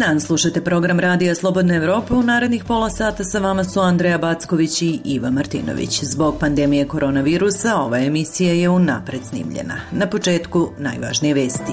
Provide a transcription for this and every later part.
dan, slušate program Radija Slobodna Evropa. U narednih pola sata sa vama su Andreja Backović i Iva Martinović. Zbog pandemije koronavirusa ova emisija je unapred snimljena. Na početku najvažnije vesti.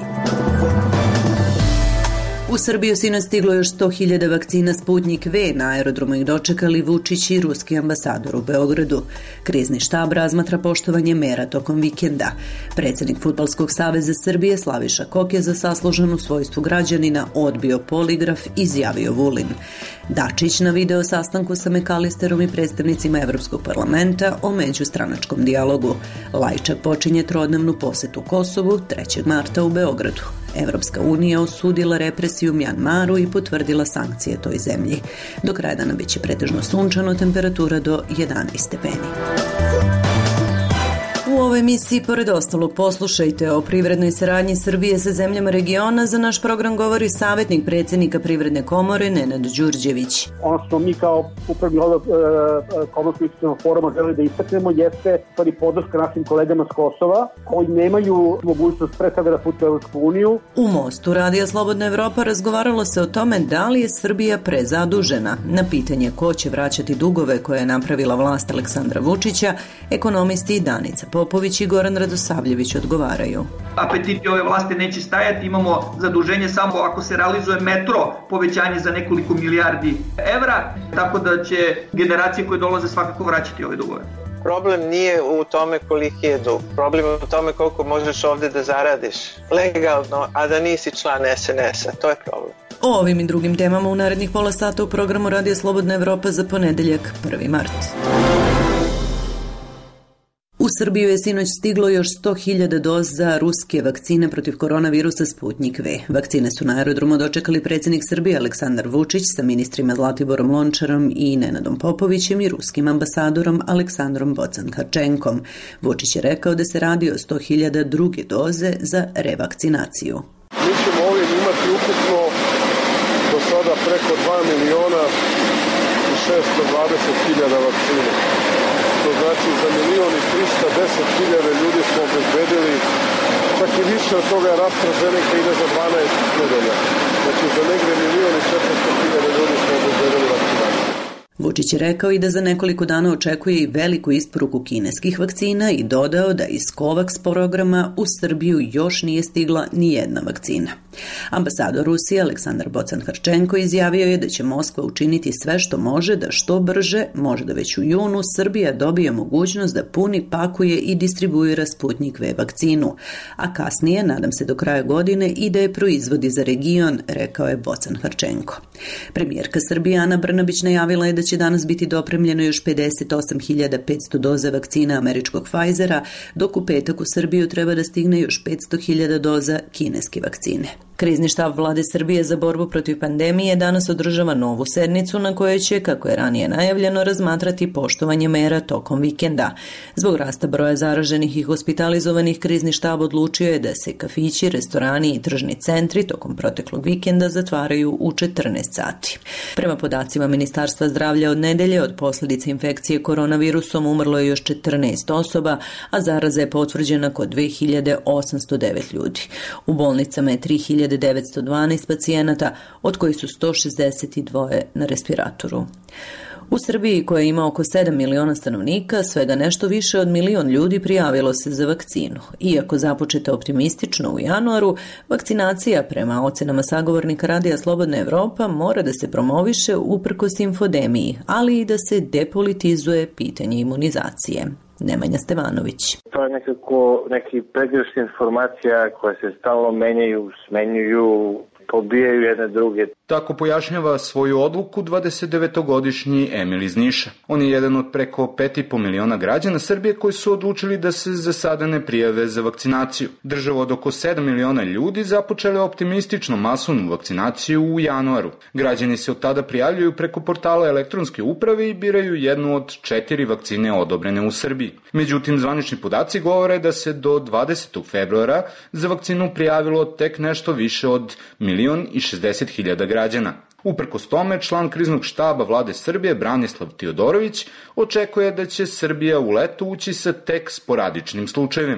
U Srbiju sinoć stiglo još 100.000 vakcina Sputnik V. Na aerodromu ih dočekali Vučić i ruski ambasador u Beogradu. Krizni štab razmatra poštovanje mera tokom vikenda. Predsjednik Fudbalskog saveza Srbije Slaviša Kok je za saslužan u svojstvu građanina odbio poligraf, izjavio Vulin. Dačić na video sastanku sa Mekalisterom i predstavnicima Evropskog parlamenta o međustranačkom dijalogu. Lajčak počinje trodnevnu posetu Kosovu 3. marta u Beogradu. Evropska unija osudila represiju u Mjanmaru i potvrdila sankcije toj zemlji. Do kraja dana biće pretežno sunčano, temperatura do 11 stepeni. U ovoj emisiji, pored ostalog, poslušajte o privrednoj saradnji Srbije sa zemljama regiona. Za naš program govori savjetnik predsjednika Privredne komore Nenad Đurđević. Ono što mi kao upravni komorskog foruma želi da istaknemo jeste podrška našim kolegama s Kosova koji nemaju mogućnost pre svega da putuju u Evropsku uniju. U Mostu Radija Slobodna Evropa razgovaralo se o tome da li je Srbija prezadužena. Na pitanje ko će vraćati dugove koje je napravila vlast Aleksandra Vučića, ekonomisti Danica Popović i Goran Radosavljević odgovaraju. Apetiti ove vlasti neće stajati, imamo zaduženje samo ako se realizuje metro, povećanje za nekoliko milijardi evra, tako da će generacije koje dolaze svakako vraćati ove dugove. Problem nije u tome koliki je dug, problem je u tome koliko možeš ovdje da zaradiš legalno, a da nisi član SNS-a, to je problem. O ovim i drugim temama u narednih pola sata u programu Radija Slobodna Evropa za ponedeljak 1. mart. U Srbiju je sinoć stiglo još 100.000 doza ruske vakcine protiv koronavirusa Sputnik V. Vakcine su na aerodromu dočekali predsjednik Srbije Aleksandar Vučić sa ministrima Zlatiborom Lončarom i Nenadom Popovićem i ruskim ambasadorom Aleksandrom Bocan-Harčenkom. Vučić je rekao da se radi o 100.000 druge doze za revakcinaciju. Mi ćemo ovim imati ukupno do sada preko 2.620.000 vakcina. To znači za 1.310.000 ljudi smo obezbedili, čak i više od toga je AstraZeneca ide za 12 nedelja. Znači za negde 1.400.000 ljudi smo obezbedili vakcinaciju. Vučić je rekao i da za nekoliko dana očekuje i veliku isporuku kineskih vakcina i dodao da iz COVAX programa u Srbiju još nije stigla ni jedna vakcina. Ambasador Rusije Aleksandar Bocan-Harčenko izjavio je da će Moskva učiniti sve što može da što brže, možda već u junu, Srbija dobije mogućnost da puni, pakuje i distribuira Sputnik V vakcinu, a kasnije, nadam se do kraja godine, i da je proizvodi za region, rekao je Bocan-Harčenko. Premijerka Srbije Ana Brnabić najavila je da će danas biti dopremljeno još 58.500 doza vakcina američkog Pfizera, dok u petak u Srbiju treba da stigne još 500.000 doza kineske vakcine. Krizni štab vlade Srbije za borbu protiv pandemije danas održava novu sednicu na kojoj će, kako je ranije najavljeno, razmatrati poštovanje mera tokom vikenda. Zbog rasta broja zaraženih i hospitalizovanih, krizni štab odlučio je da se kafići, restorani i tržni centri tokom proteklog vikenda zatvaraju u 14 sati. Prema podacima Ministarstva zdravlja, od nedelje od posljedice infekcije koronavirusom umrlo je još 14 osoba, a zaraza je potvrđena kod 2.809 ljudi. U bolnicama je 3.912 pacijenata, od kojih su 162 na respiratoru. U Srbiji, koja ima oko 7 miliona stanovnika, svega nešto više od 1 milion ljudi prijavilo se za vakcinu. Iako započeta optimistično u januaru, vakcinacija, prema ocenama sagovornika Radija Slobodna Evropa, mora da se promoviše uprkos infodemiji, ali i da se depolitizuje pitanje imunizacije. Nemanja Stevanović. To je nekako neki pregršt informacija koje se stalno menjaju, smenjuju, pobijaju jedne druge. Tako pojašnjava svoju odluku 29-godišnji Emil iz Niša. On je jedan od preko 5,5 miliona građana Srbije koji su odlučili da se za sada ne prijave za vakcinaciju. Država od oko 7 miliona ljudi započela je optimistično masovnu vakcinaciju u januaru. Građani se od tada prijavljuju preko portala elektronske uprave i biraju jednu od 4 vakcine odobrene u Srbiji. Međutim, zvanični podaci govore da se do 20. februara za vakcinu prijavilo tek nešto više od 1.060.000 građana. Uprkos tome, član kriznog štaba vlade Srbije Branislav Tiodorović očekuje da će Srbija u leto ući sa tek sporadičnim slučajevima.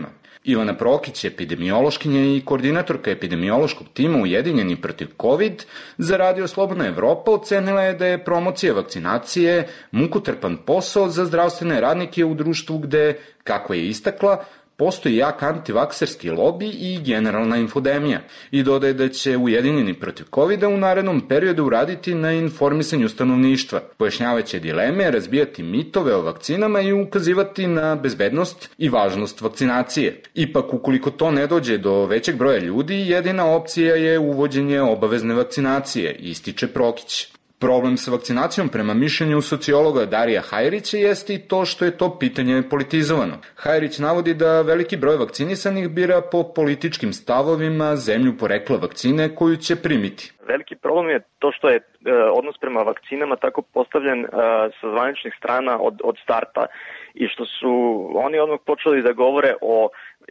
Ivana Prokić, epidemiološkinja i koordinatorka epidemiološkog tima Ujedinjeni protiv COVID, za Radio Slobodna Evropa ocenila je da je promocija vakcinacije mukotrpan posao za zdravstvene radnike u društvu gde, kako je istakla, postoji jak antivakserski lobi i generalna infodemija i dodaje da će Ujedinjeni protiv COVID-a u narednom periodu raditi na informisanju stanovništva, pojašnjavaće dileme, razbijati mitove o vakcinama i ukazivati na bezbednost i važnost vakcinacije. Ipak, ukoliko to ne dođe do većeg broja ljudi, jedina opcija je uvođenje obavezne vakcinacije, ističe Prokić. Problem sa vakcinacijom prema mišljenju sociologa Darija Hajrića jeste i to što je to pitanje politizovano. Hajrić navodi da veliki broj vakcinisanih bira po političkim stavovima zemlju porekla vakcine koju će primiti. Veliki problem je to što je odnos prema vakcinama tako postavljen sa zvaničnih strana od starta i što su oni odmah počeli da govore o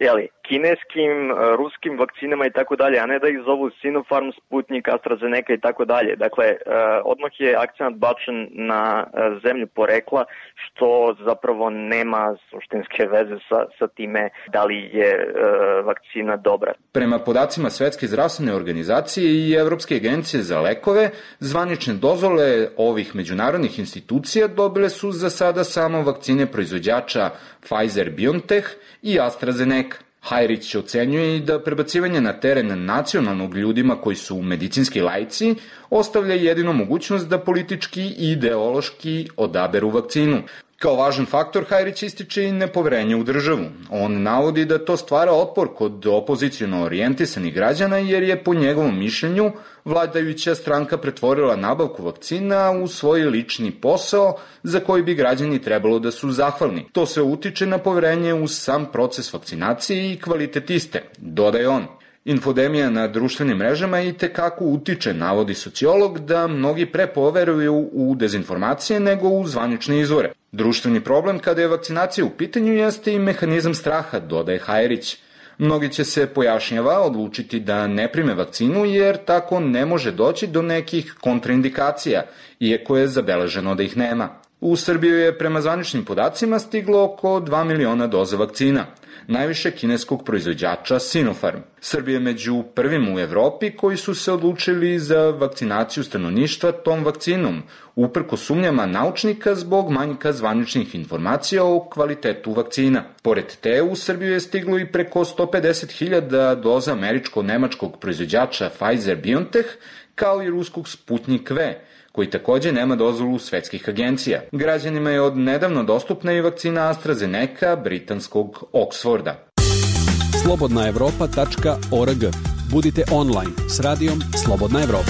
kineskim, ruskim vakcinama i tako dalje, a ne da ih zovu Sinopharm, Sputnik, AstraZeneca i tako dalje. Dakle, odmah je akcent bačen na zemlju porekla, što zapravo nema suštinske veze sa time da li je vakcina dobra. Prema podacima Svetske zdravstvene organizacije i Evropske agencije za lekove, zvanične dozvole ovih međunarodnih institucija dobile su za sada samo vakcine proizvođača Pfizer-BioNTech i AstraZeneca. Hajrić ocenjuje i da prebacivanje na teren nacionalnog ljudima koji su medicinski laici ostavlja jedino mogućnost da politički i ideološki odaberu vakcinu. Kao važan faktor Hajrić ističe i nepoverenje u državu. On navodi da to stvara otpor kod opoziciono orijentisanih građana jer je po njegovom mišljenju vladajuća stranka pretvorila nabavku vakcina u svoj lični posao za koji bi građani trebalo da su zahvalni. To sve utiče na poverenje u sam proces vakcinacije i kvalitet iste, dodaje on. Infodemija na društvenim mrežama i tekako utiče, navodi sociolog, da mnogi pre poveruju u dezinformacije nego u zvanične izvore. Društveni problem kada je vakcinacija u pitanju jeste i mehanizam straha, dodaje Hajrić. Mnogi će se, pojašnjava, odlučiti da ne prime vakcinu jer tako ne može doći do nekih kontraindikacija, iako je zabeleženo da ih nema. U Srbiju je prema zvaničnim podacima stiglo oko 2 miliona doza vakcina, najviše kineskog proizvođača Sinopharm. Srbija je među prvim u Evropi koji su se odlučili za vakcinaciju stanovništva tom vakcinom, uprko sumnjama naučnika zbog manjka zvaničnih informacija o kvalitetu vakcina. Pored te, u Srbiju je stiglo i preko 150.000 doza američko-nemačkog proizvođača Pfizer-BioNTech, kao i ruskog Sputnik V, koji takođe nema dozvolu svetskih agencija. Građanima je od nedavno dostupna i vakcina AstraZeneca britanskog Oxforda. slobodnaevropa.org. Budite online s radijom Slobodna Evropa.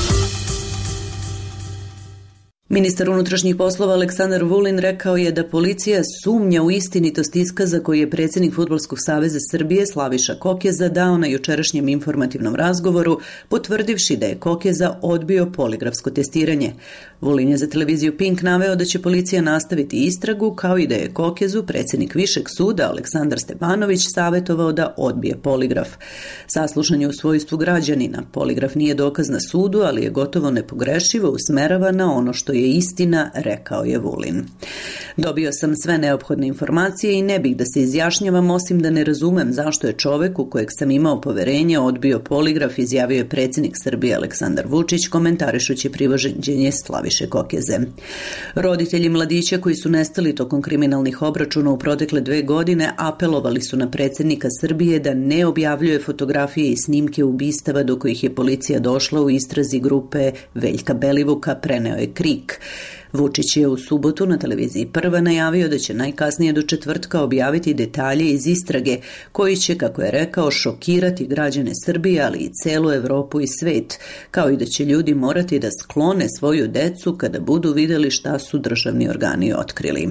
Ministar unutrašnjih poslova Aleksandar Vulin rekao je da policija sumnja u istinitost iskaza koji je predsjednik Fudbalskog saveza Srbije Slaviša Kokeza dao na jučerašnjem informativnom razgovoru, potvrdivši da je Kokeza odbio poligrafsko testiranje. Vulin je za televiziju Pink naveo da će policija nastaviti istragu, kao i da je Kokezu predsjednik Višeg suda Aleksandar Stepanović savjetovao da odbije poligraf. Saslušan je u svojstvu građanina. Poligraf nije dokaz na sudu, ali je gotovo nepogrešivo usmerava na ono što je istina, rekao je Vulin. Dobio sam sve neophodne informacije i ne bih da se izjašnjavam osim da ne razumem zašto je čovek u kojeg sam imao poverenje odbio poligraf, izjavio je predsjednik Srbije Aleksandar Vučić komentarišući privođenje Slaviše Kokeze. Roditelji mladića koji su nestali tokom kriminalnih obračuna u protekle 2 godine apelovali su na predsjednika Srbije da ne objavljuje fotografije i snimke ubistava do kojih je policija došla u istrazi grupe Veljka Belivuka, preneo je KRIK. Vučić je u subotu na televiziji Prva najavio da će najkasnije do četvrtka objaviti detalje iz istrage koji će, kako je rekao, šokirati građane Srbije, ali i celu Evropu i svet, kao i da će ljudi morati da sklone svoju decu kada budu videli šta su državni organi otkrili.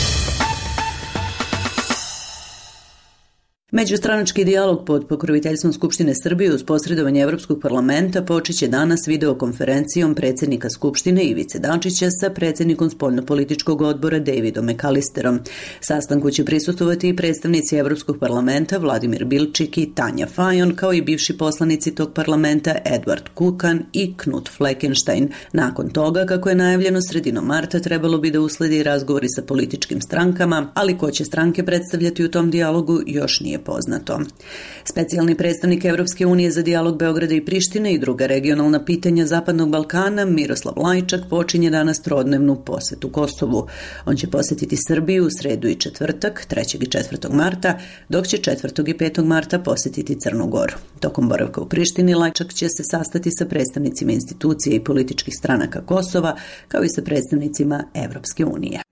Međustranački dijalog pod pokroviteljstvom Skupštine Srbije uz posredovanje Evropskog parlamenta počeće danas videokonferencijom predsjednika Skupštine Ivice Dačića sa predsjednikom spoljnopolitičkog odbora Davidom McAllisterom. Sastanku će prisustvovati i predstavnici Evropskog parlamenta Vladimir Bilčik i Tanja Fajon, kao i bivši poslanici tog parlamenta Edward Kukan i Knut Fleckenstein. Nakon toga, kako je najavljeno sredinom marta, trebalo bi da usledi razgovori sa političkim strankama, ali ko će stranke predstavljati u tom dijalogu još nije poznato. Specijalni predstavnik Evropske unije za dijalog Beograda i Prištine i druga regionalna pitanja Zapadnog Balkana Miroslav Lajčak počinje danas trodnevnu posetu Kosovu. On će posetiti Srbiju u sredu i četvrtak, 3. i 4. marta, dok će 4. i 5. marta posetiti Crnu Goru. Tokom boravka u Prištini Lajčak će se sastati sa predstavnicima institucija i političkih stranaka Kosova, kao i sa predstavnicima Evropske unije.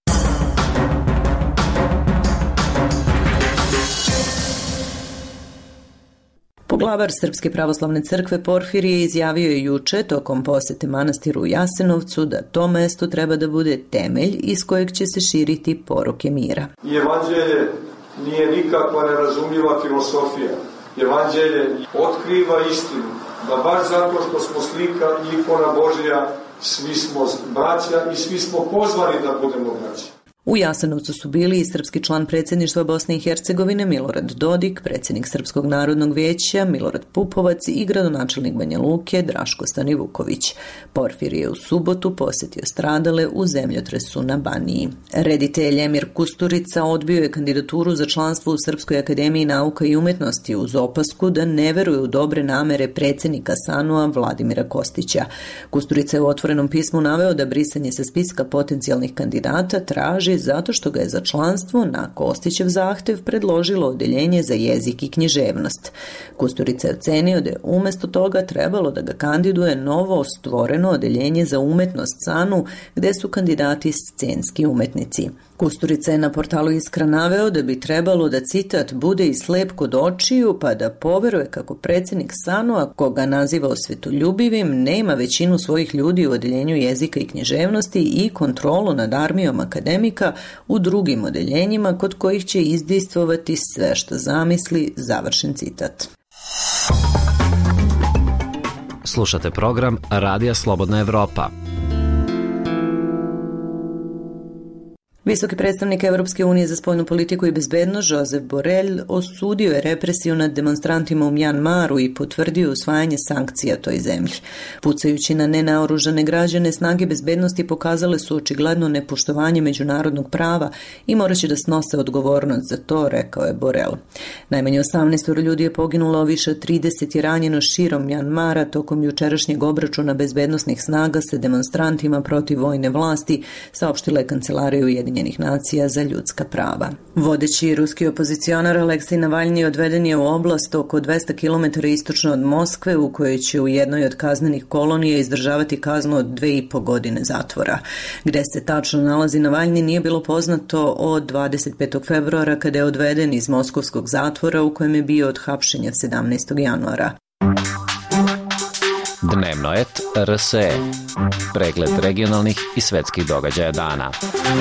Poglavar Srpske pravoslavne crkve Porfirije izjavio je juče tokom posete manastiru u Jasenovcu da to mesto treba da bude temelj iz kojeg će se širiti poruke mira. I evanđelje nije nikakva nerazumljiva filosofija. Evanđelje otkriva istinu, da baš zato što smo slika i ikona Božja, svi smo braća i svi smo pozvani da budemo braća. U Jasenovcu su bili i srpski član predsjedništva Bosne i Hercegovine Milorad Dodik, predsjednik Srpskog narodnog vijeća Milorad Pupovac i gradonačelnik Banja Luke Draško Stanivuković. Porfirije je u subotu posjetio stradale u zemljotresu na Baniji. Reditelj Emir Kusturica odbio je kandidaturu za članstvo u Srpskoj akademiji nauka i umetnosti uz opasku da ne veruje u dobre namere predsjednika SANU-a Vladimira Kostića. Kusturica je u otvorenom pismu naveo da brisanje sa spiska potencijalnih kandidata traži zato što ga je za članstvo na Kostićev zahtev predložilo Odeljenje za jezik i književnost. Kusturica je ocenio da je umjesto toga trebalo da ga kandiduje novo stvoreno Odeljenje za umetnost SANU, gde su kandidati scenski umetnici. Kusturica je na portalu Iskra naveo da bi trebalo da, citat, bude i slep kod očiju pa da poveruje kako predsjednik SANU-a, koga naziva osvetoljubivim, nema većinu svojih ljudi u Odeljenju jezika i književnosti i kontrolu nad armijom akademika u drugim odeljenjima kod kojih će izdejstvovati sve što zamisli, završen citat. Slušate program Radija Slobodna Evropa. Visoki predstavnik Evropske unije za spoljnu politiku i bezbednost Josep Borrell osudio je represiju nad demonstrantima u Mjanmaru i potvrdio usvajanje sankcija toj zemlji. Pucajući na nenaoružane građane, snage bezbednosti pokazale su očigledno nepoštovanje međunarodnog prava i moraće da snose odgovornost za to, rekao je Borrell. Najmanje 18 ljudi je poginulo, više od 30 je ranjeno širom Mjanmara tokom jučerašnjeg obračuna bezbednosnih snaga sa demonstrantima protiv vojne vlasti, saopštila je Kancelarija Ujedinjenih nacija za ljudska prava. Vodeći ruski opozicionar Aleksej Navalni odveden je u oblast oko 200 km istočno od Moskve, u kojoj će u jednoj od kaznenih kolonija izdržavati kaznu od 2,5 godine zatvora. Gde se tačno nalazi Navalni nije bilo poznato od 25. februara kada je odveden iz moskovskog zatvora u kojem je bio od hapšenja 17. januara. Dnevno et RSE. Pregled regionalnih i svetskih događaja dana.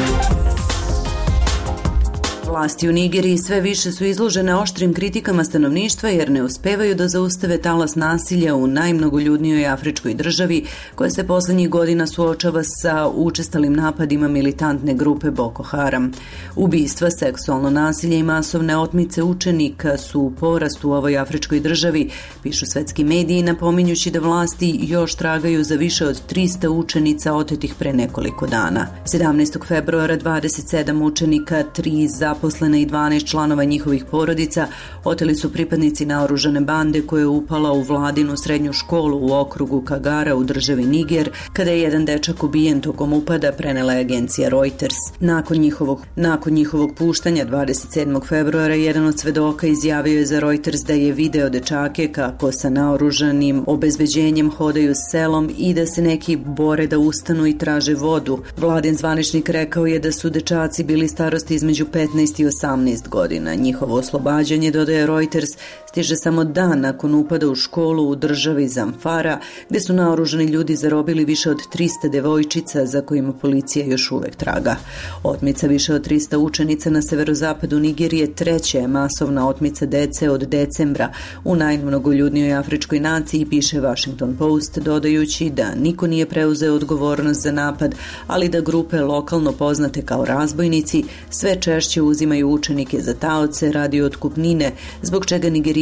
Vlasti u Nigeriji sve više su izložene oštrim kritikama stanovništva jer ne uspevaju da zaustave talas nasilja u najmnogoljudnijoj afričkoj državi koja se poslednjih godina suočava sa učestalim napadima militantne grupe Boko Haram. Ubistva, seksualno nasilje i masovne otmice učenika su u porastu u ovoj afričkoj državi, pišu svetski mediji, napominjući da vlasti još tragaju za više od 300 učenica otetih pre nekoliko dana. 17. februara 27 učenika, 3 zaposlene i 12 članova njihovih porodica oteli su pripadnici naoružane bande koja je upala u vladinu srednju školu u okrugu Kagara u državi Niger, kada je jedan dečak ubijen tokom upada, prenela je agencija Reuters. Nakon njihovog puštanja 27. februara jedan od svedoka izjavio je za Reuters da je video dečake kako sa naoružanim obezbeđenjem hodaju selom i da se neki bore da ustanu i traže vodu. Vladin zvaničnik rekao je da su dečaci bili starosti između 15 i 18 godina. Njihovo oslobađanje, dodaje Reuters, stiže samo dan nakon upada u školu u državi Zamfara, gde su naoružani ljudi zarobili više od 300 devojčica za kojima policija još uvek traga. Otmica više od 300 učenica na severozapadu Nigerije treća je masovna otmica dece od decembra u najmnogoljudnijoj afričkoj naciji, piše Washington Post, dodajući da niko nije preuzeo odgovornost za napad, ali da grupe lokalno poznate kao razbojnici sve češće uzimaju učenike za taoce radi otkupnine, zbog čega Nigerijci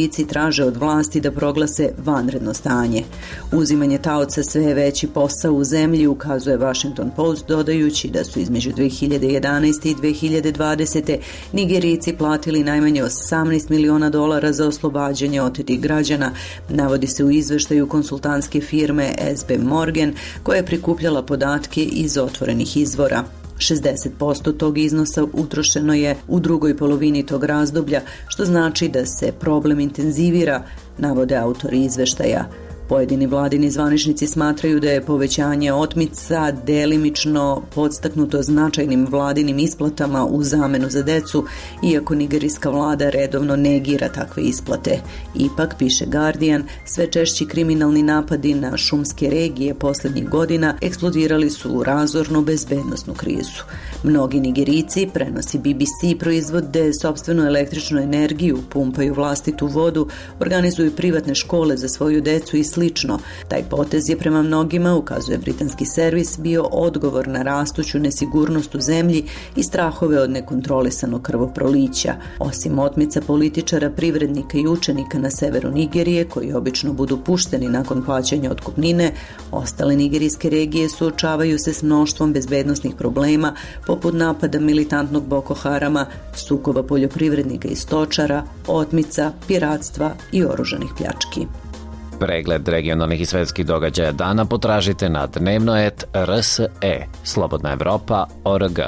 Nigerici traže od vlasti da proglase vanredno stanje. Uzimanje taoca sve je veći posao u zemlji, ukazuje Washington Post, dodajući da su između 2011. i 2020. Nigerici platili najmanje $18 miliona za oslobađanje otetih građana, navodi se u izveštaju konsultantske firme SB Morgan, koja je prikupljala podatke iz otvorenih izvora. 60% tog iznosa utrošeno je u drugoj polovini tog razdoblja, što znači da se problem intenzivira, navode autori izveštaja. Pojedini vladini zvaničnici smatraju da je povećanje otmica delimično podstaknuto značajnim vladinim isplatama u zamenu za decu, iako nigerijska vlada redovno negira takve isplate. Ipak, piše Guardian, sve češći kriminalni napadi na šumske regije posljednjih godina eksplodirali su u razornu bezbednosnu krizu. Mnogi Nigerijci, prenosi BBC, proizvode sopstvenu električnu energiju, pumpaju vlastitu vodu, organizuju privatne škole za svoju decu i slično. Taj potez je prema mnogima, ukazuje britanski servis, bio odgovor na rastuću nesigurnost u zemlji i strahove od nekontrolisanog krvoprolića. Osim otmica političara, privrednika i učenika na severu Nigerije, koji obično budu pušteni nakon plaćanja otkupnine, ostale nigerijske regije suočavaju se s mnoštvom bezbednosnih problema, poput napada militantnog Boko Harama, sukoba poljoprivrednika i stočara, otmica, piratstva i oružanih pljački. Pregled regionalnih i svetskih događaja dana potražite na dnevnoet.rse, Slobodna Evropa.org.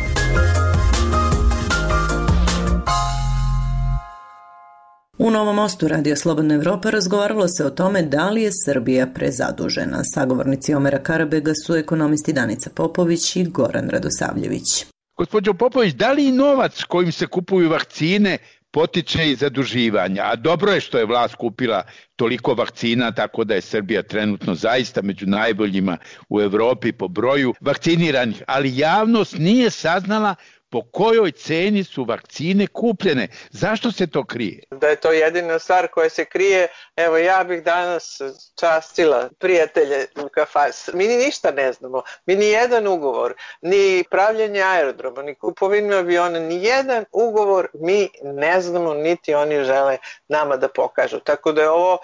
U Novom Mostu Radio Slobodna Evropa razgovaralo se o tome da li je Srbija prezadužena. Sagovornici Omera Karabega su ekonomisti Danica Popović i Goran Radosavljević. Gospođo Popović, da li novac kojim se kupuju vakcine potiče iz zaduživanja? A dobro je što je vlast kupila toliko vakcina, tako da je Srbija trenutno zaista među najboljima u Evropi po broju vakciniranih, ali javnost nije saznala po kojoj ceni su vakcine kupljene. Zašto se to krije? Da je to jedina stvar koja se krije. Evo, ja bih danas častila prijatelje u kafanu. Mi ništa ne znamo. Mi ni jedan ugovor, ni pravljenje aerodroma, ni kupovinu aviona, ni jedan ugovor mi ne znamo, niti oni žele nama da pokažu. Tako da je ovo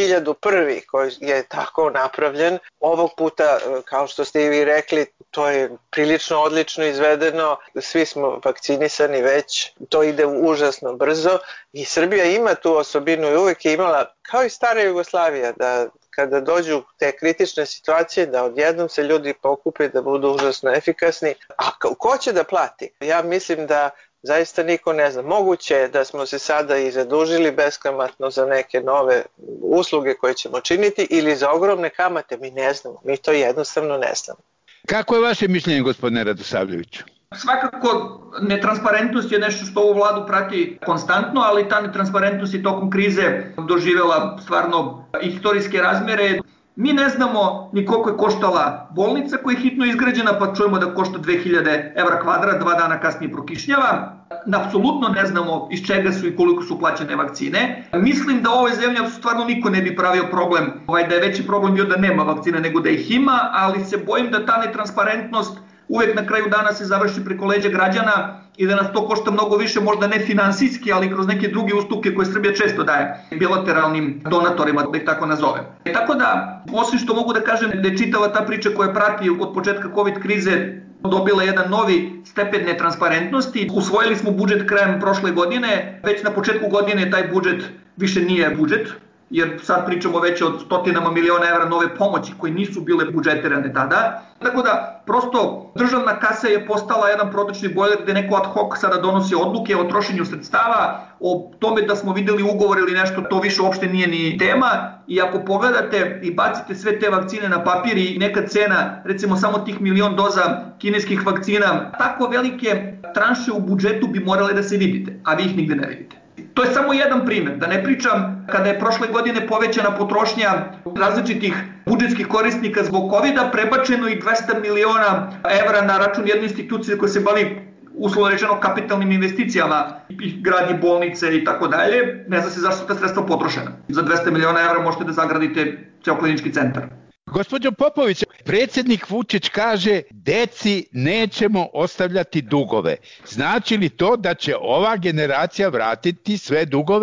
1001. koji je tako napravljen. Ovog puta, kao što ste i vi rekli, to je prilično odlično izvedeno. Svi smo vakcinisani već, to ide užasno brzo i Srbija ima tu osobinu i uvijek je imala, kao i stara Jugoslavija, da kada dođu te kritične situacije, da odjednom se ljudi pokupe da budu užasno efikasni. A ko će da plati? Ja mislim da zaista niko ne zna. Moguće je da smo se sada i zadužili beskamatno za neke nove usluge koje ćemo činiti ili za ogromne kamate, mi ne znamo. Mi to jednostavno ne znamo. Kako je vaše mišljenje, gospodine Radosavljeviću? Svakako, netransparentnost je nešto što ovu vladu prati konstantno, ali ta netransparentnost je tokom krize doživjela stvarno istorijske razmere. Mi ne znamo ni koliko je koštala bolnica koja je hitno izgrađena, pa čujemo da košta 2000 evra kvadrat, 2 dana kasnije prokišnjava. Apsolutno ne znamo iz čega su i koliko su plaćene vakcine. Mislim da u ovoj zemlji stvarno niko ne bi pravio problem, da je veći problem bio da nema vakcina nego da ih ima, ali se bojim da ta netransparentnost uvek na kraju dana se završi preko leđa građana i da nas to košta mnogo više, možda ne finansijski, ali kroz neke druge ustupke koje Srbija često daje bilateralnim donatorima, da ih tako nazovem. Tako da, osim što mogu da kažem da je čitava ta priča koja prati od početka COVID krize dobila jedan novi stepen netransparentnosti. Usvojili smo budžet krajem prošle godine, već na početku godine taj budžet više nije budžet, jer sad pričamo već od stotinama miliona evra nove pomoći koje nisu bile budžetirane tada. Tako da, prosto, državna kasa je postala jedan protočni bojler gde neko ad hoc sada donosi odluke o trošenju sredstava, o tome da smo videli ugovor ili nešto, to više uopšte nije ni tema. I ako pogledate i bacite sve te vakcine na papir i neka cena, recimo samo tih 1.000.000 doza kineskih vakcina, tako velike tranše u budžetu bi morale da se vidite, a vi ih nigde ne vidite. To je samo jedan primjer, da ne pričam kada je prošle godine povećana potrošnja različitih budžetskih korisnika zbog COVID-a, prebačeno i 200 miliona evra na račun jedne institucije koja se bavi, uslovno rečeno, kapitalnim investicijama, i gradi bolnice i tako dalje. Ne zna se zašto su ta sredstva potrošena. Za 200 miliona evra možete da zagradite ceo klinički centar. Gospođo Popović, predsjednik Vučić kaže deci nećemo ostavljati dugove. Znači li to da će ova generacija vratiti sve dugove?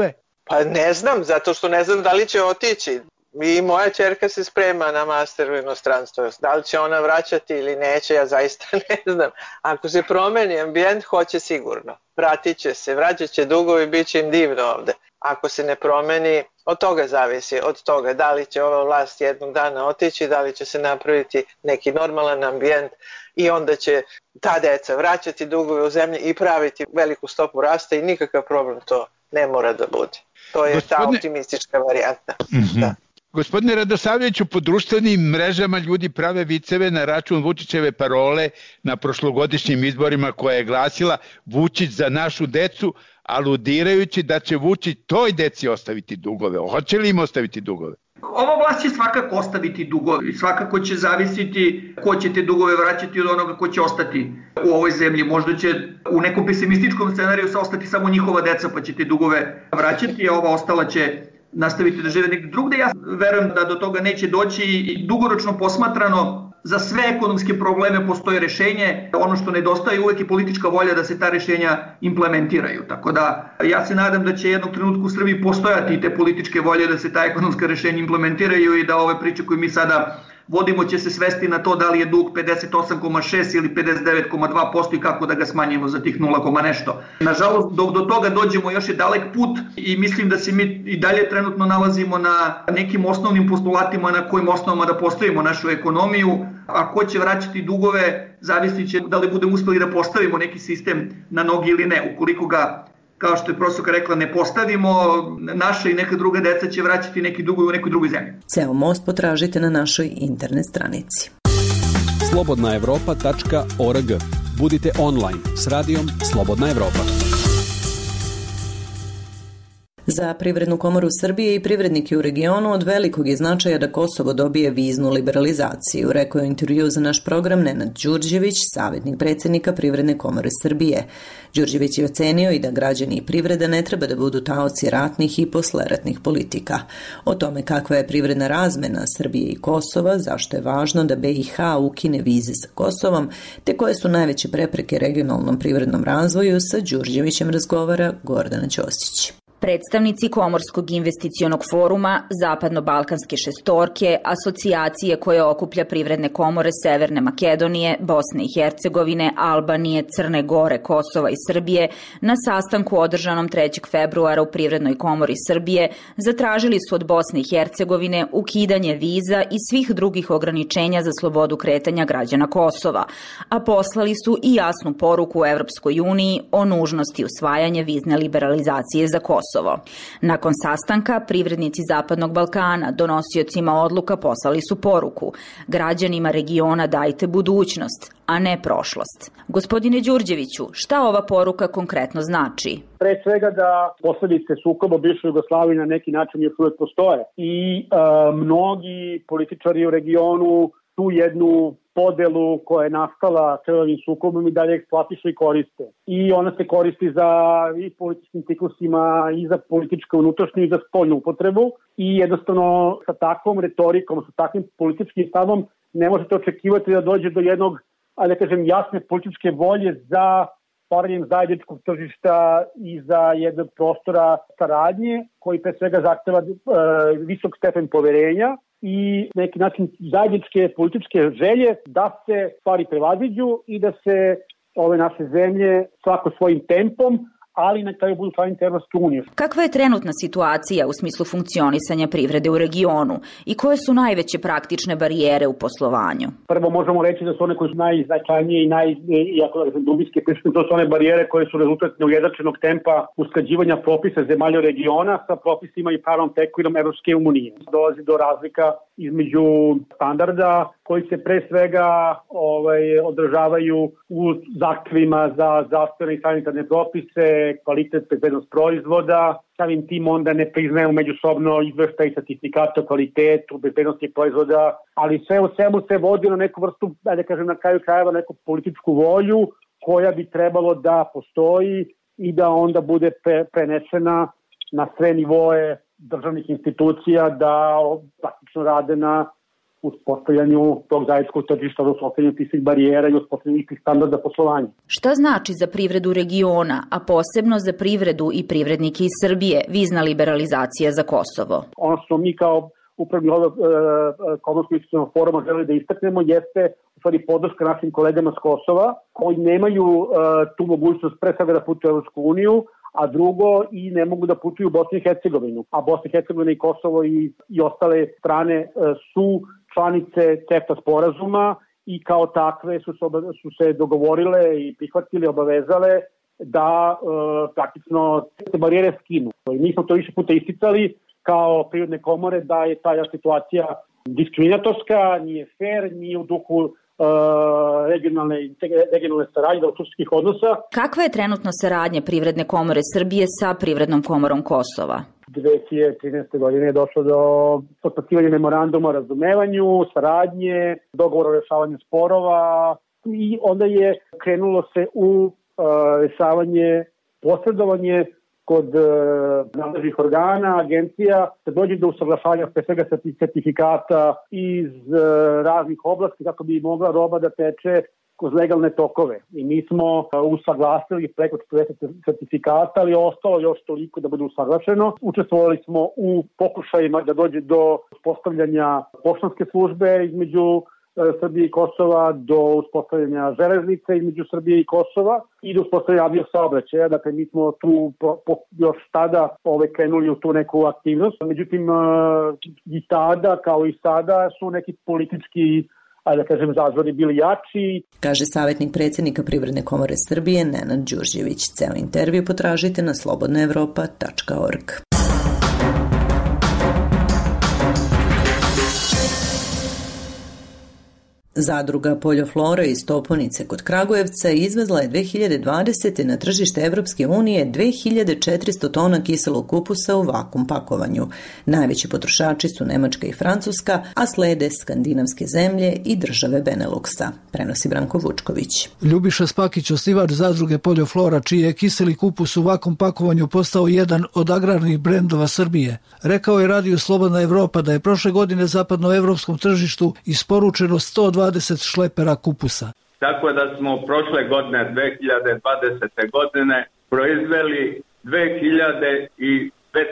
Pa ne znam, zato što ne znam da li će otići. I moja ćerka se sprema na master u inostranstvu. Da li će ona vraćati ili neće, ja zaista ne znam. Ako se promeni ambijent, hoće sigurno. Vratit će se, vraćat će dugovi, bit će im divno ovde. Ako se ne promeni, od toga zavisi, od toga da li će ova vlast jednog dana otići, da li će se napraviti neki normalan ambijent i onda će ta deca vraćati dugove u zemlji i praviti veliku stopu rasta i nikakav problem to ne mora da bude. To je ta optimistička varijanta. Da. Gospodine Radosavljeviću, po društvenim mrežama ljudi prave viceve na račun Vučićeve parole na prošlogodišnjim izborima koja je glasila Vučić za našu decu, aludirajući da će Vučić toj deci ostaviti dugove. Hoće li im ostaviti dugove? Ova vlast će svakako ostaviti dugove i svakako će zavisiti ko će te dugove vraćati od onoga ko će ostati u ovoj zemlji. Možda će u nekom pesimističkom scenariju se ostati samo njihova deca pa će te dugove vraćati, a ova ostala će nastaviti da žive negdje drugde. Ja verujem da do toga neće doći i dugoročno posmatrano za sve ekonomske probleme postoje rešenje. Ono što nedostaje uvek je politička volja da se ta rešenja implementiraju. Tako da ja se nadam da će jednog trenutku u Srbiji postojati i te političke volje da se ta ekonomska rešenja implementiraju i da ove priče koje mi sada vodimo će se svesti na to da li je dug 58,6 ili 59,2% i kako da ga smanjimo za tih 0, nešto. Nažalost, dok do toga dođemo još je dalek put i mislim da se mi i dalje trenutno nalazimo na nekim osnovnim postulatima na kojim osnovama da postavimo našu ekonomiju. A ko će vraćati dugove, zavisit će da li budemo uspeli da postavimo neki sistem na nogi ili ne. Ukoliko ga, kao što je profesorka rekla, ne postavimo, naša i neka druga deca će vraćati neki dugovi u nekoj drugoj zemlji. Ceo most potražite na našoj internet stranici. slobodnaevropa.org. Budite online s radijom Slobodna Evropa. Za Privrednu komoru Srbije i privrednike u regionu od velikog je značaja da Kosovo dobije viznu liberalizaciju, rekao je u intervju za naš program Nenad Đurđević, savjetnik predsjednika Privredne komore Srbije. Đurđević je ocenio i da građani i privreda ne treba da budu taoci ratnih i posleratnih politika. O tome kakva je privredna razmena Srbije i Kosova, zašto je važno da BiH ukine vize sa Kosovom, te koje su najveće prepreke regionalnom privrednom razvoju, sa Đurđevićem razgovara Gordana Ćosić. Predstavnici Komorskog investicionog foruma, Zapadno-Balkanske šestorke, asocijacije koje okuplja privredne komore Severne Makedonije, Bosne i Hercegovine, Albanije, Crne Gore, Kosova i Srbije na sastanku održanom 3. februara u Privrednoj komori Srbije zatražili su od Bosne i Hercegovine ukidanje viza i svih drugih ograničenja za slobodu kretanja građana Kosova, a poslali su i jasnu poruku Evropskoj uniji o nužnosti usvajanja vizne liberalizacije za Kosovo. Nakon sastanka, privrednici Zapadnog Balkana, donosiocima odluka, poslali su poruku: građanima regiona dajte budućnost, a ne prošlost. Gospodine Đurđeviću, šta ova poruka konkretno znači? Pre svega da posledice sukoba u bivšoj Jugoslaviji na neki način još uvek postoje i mnogi političari u regionu tu jednu podelu koja je nastala krvavim sukobom i dalje eksploatišu i koriste. I ona se koristi za i političkim ciklusima, i za političku unutrašnju, i za spoljnu upotrebu. I jednostavno sa takvom retorikom, sa takvim političkim stavom ne možete očekivati da dođe do jednog, da kažem, jasne političke volje za stvaranjem zajedničkog tržišta i za jednog prostora saradnje koji pre svega zahteva visok stepen poverenja i neki način zajedničke političke želje da se stvari prevaziđu i da se ove naše zemlje svako svojim tempom, ali na kraju budu članice Evropske unije. Kakva je trenutna situacija u smislu funkcionisanja privrede u regionu i koje su najveće praktične barijere u poslovanju? Prvo možemo reći da su one koje su najznačajnije i iako dubinske prisutne, to su one barijere koje su rezultat neujednačenog tempa usklađivanja propisa zemalja regiona sa propisima i pravnom tekovinom Evropske unije. Dolazi do razlika između standarda koji se pre svega održavaju u zahtevima za zdravstvene i sanitarne propise, kvalitet, bezbednost proizvoda, samim tim onda ne priznaju međusobno izveštaj i certifikata o kvalitetu, bezbednosti proizvoda, ali sve u svemu se vodi na neku vrstu, da kažem na kraju krajeva, neku političku volju koja bi trebalo da postoji i da onda bude prenešena na sve nivoe državnih institucija da praktično rade na uspostavljanju tog zajedničkog tržišta, uspostavljanju tih barijera i uspostavljanju tih standarda poslovanja. Šta znači za privredu regiona, a posebno za privredu i privrednike iz Srbije, vizna liberalizacija za Kosovo? Ono što mi kao upravni odbor Komorskog investicionog foruma želi da istaknemo jeste u stvari podrška našim kolegama s Kosova koji nemaju tu mogućnost pre svega da putuju u Evropsku uniju, a drugo i ne mogu da putuju u Bosnu i Hercegovinu. A Bosna i Hercegovina i Kosovo i ostale strane su članice CEFTA sporazuma i kao takve su se dogovorile i prihvatili, obavezale da praktično te barijere skinu. Mi smo to više puta isticali kao privredne komore da je ta situacija diskriminatorska, nije fair, nije u duhu regionalne saradnje, dobrosusedskih odnosa. Kakva je trenutno saradnja Privredne komore Srbije sa Privrednom komorom Kosova? 2013. godine je došlo do potpisivanja memoranduma o razumevanju, saradnje, dogovora o rešavanju sporova i onda je krenulo se u rešavanje, posredovanje kod nadležnih organa, agencija, da dođe do usaglašavanja pre svega sertifikata iz raznih oblasti kako bi mogla roba da teče kroz legalne tokove. I mi smo usaglasili preko 40 sertifikata, ali je ostalo još toliko da bude usaglašeno. Učestvovali smo u pokušajima da dođe do postavljanja poštanske službe između Srbije i Kosova, do uspostavljanja železnice između Srbije i Kosova i do uspostavljanja aviosaobraćaja. Dakle, mi smo tu još tada krenuli u tu neku aktivnost. Međutim, i tada, kao i sada, su neki politički zazori bili jači. Kaže savjetnik predsjednika Privredne komore Srbije Nenad Đurđević. Ceo intervju potražite na slobodnaevropa.org. Zadruga Poljoflora iz Toponice kod Kragujevca izvezla je 2020. na tržište Evropske unije 2400 tona kiselog kupusa u vakum pakovanju. Najveći potrošači su Nemačka i Francuska, a slede skandinavske zemlje i države Beneluksa, prenosi Branko Vučković. Ljubiša Spakić, osnivač zadruge Poljoflora, čiji je kiseli kupus u vakum pakovanju postao jedan od agrarnih brendova Srbije, rekao je radiju Slobodna Evropa da je prošle godine zapadnoevropskom tržištu isporučeno 120 šlepera kupusa. Tako da smo prošle godine, 2020. godine, proizveli 2300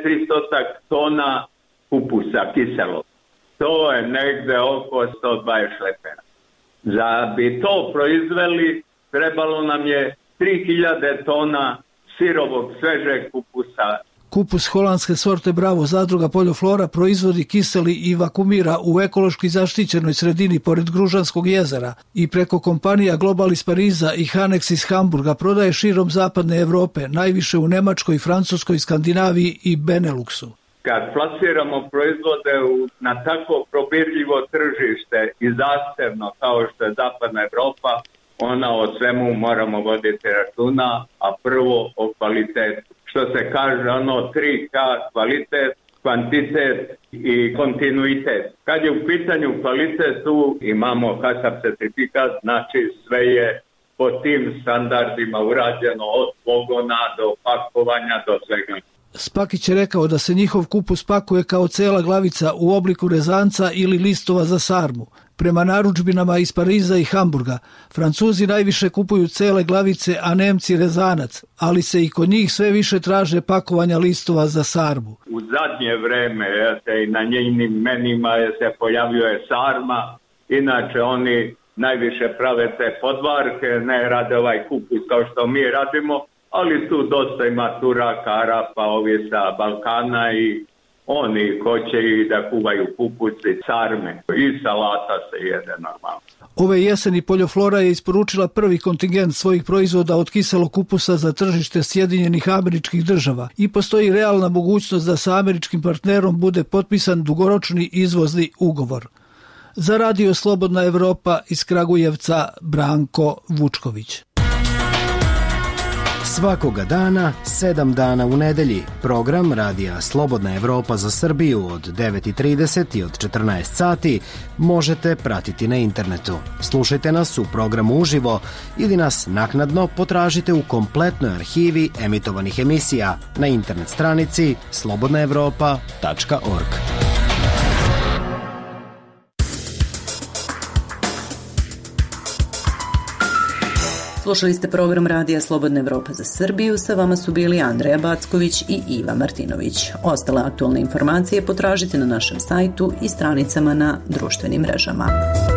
tona kupusa kiselog. To je negde oko 120 šlepera. Da bi to proizveli, trebalo nam je 3000 tona sirovog svežeg kupusa. Kupus holandske sorte Bravo zadruga Poljoflora proizvodi, kiseli i vakumira u ekološki zaštićenoj sredini pored Gružanskog jezera i preko kompanija Global iz Pariza i Hanex iz Hamburga prodaje širom zapadne Evrope, najviše u Nemačkoj, Francuskoj, Skandinaviji i Beneluksu. Kad plasiramo proizvode na tako probirljivo tržište i zahtevno kao što je zapadna Evropa, ona o svemu moramo voditi računa, a prvo o kvalitetu. Što se kaže 3K, kvalitet, kvantitet i kontinuitet. Kad je u pitanju kvalitet, tu imamo HACCP certifikat, znači sve je po tim standardima urađeno od pogona do pakovanja do svega. Spakić je rekao da se njihov kupus pakuje kao cela glavica u obliku rezanca ili listova za sarmu. Prema narudžbinama iz Pariza i Hamburga, Francuzi najviše kupuju cele glavice, a Nemci rezanac, ali se i kod njih sve više traže pakovanja listova za sarmu. U zadnje vreme i na njenim menima se pojavljuje sarma, inače oni najviše prave te podvarke, ne rade ovaj kupus kao što mi radimo, ali tu dosta ima Turaka, Arapa, ovi sa Balkana i oni hoće i da kuvaju kupuci, sarme i salata se jede normalno. Ove jeseni Poljoflora je isporučila prvi kontingent svojih proizvoda od kiselog kupusa za tržište Sjedinjenih Američkih Država i postoji realna mogućnost da sa američkim partnerom bude potpisan dugoročni izvozni ugovor. Za radio Slobodna Evropa iz Kragujevca, Branko Vučković. Svakoga dana, 7 dana u nedelji, program radija Slobodna Evropa za Srbiju od 9:30 i od 14 sati možete pratiti na internetu. Slušajte nas u programu uživo ili nas naknadno potražite u kompletnoj arhivi emitovanih emisija na internet stranici slobodnaevropa.org. Slušali ste program Radija Slobodna Evropa za Srbiju, sa vama su bili Andreja Backović i Iva Martinović. Ostale aktualne informacije potražite na našem sajtu i stranicama na društvenim mrežama.